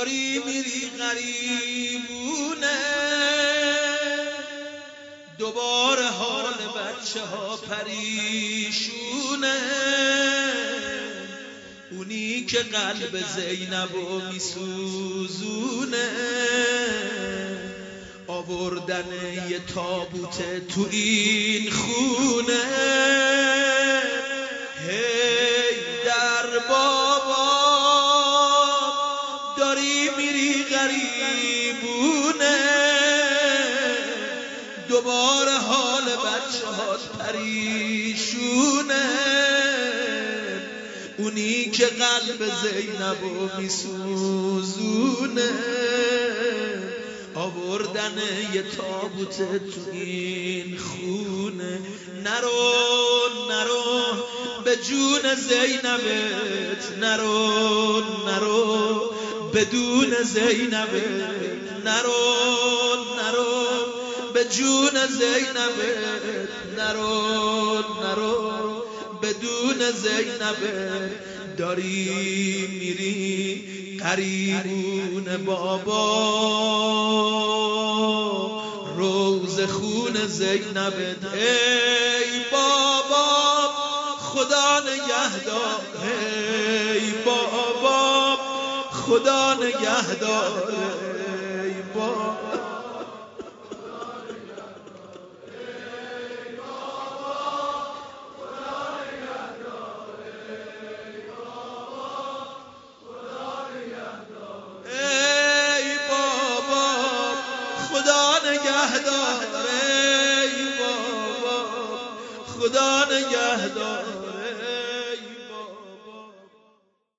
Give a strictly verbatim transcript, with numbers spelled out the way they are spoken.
داری میری غریبونه، دوباره حال بچه ها پریشونه. اونی که قلب زینبو میسوزونه، آوردن یه تابوت تو این خونه. هی در بابا داری میری غریبونه، دوباره حال بچه ها پریشونه. اونی که قلب زینبو میسوزونه، آوردن یه تابوت تو این خونه. نرو نرو به جون زینبت، نرو نرو بدون زینبت، نرو نرو به جون زینبت، نرو نرو بدون زینبت. داری میری قریبون بابا، روز خون زینبت. ای بابا خدا نگهدار، ای بابا خدا نگهدار، ای بابا خدا نگهدار، ای بابا خدا نگهدار.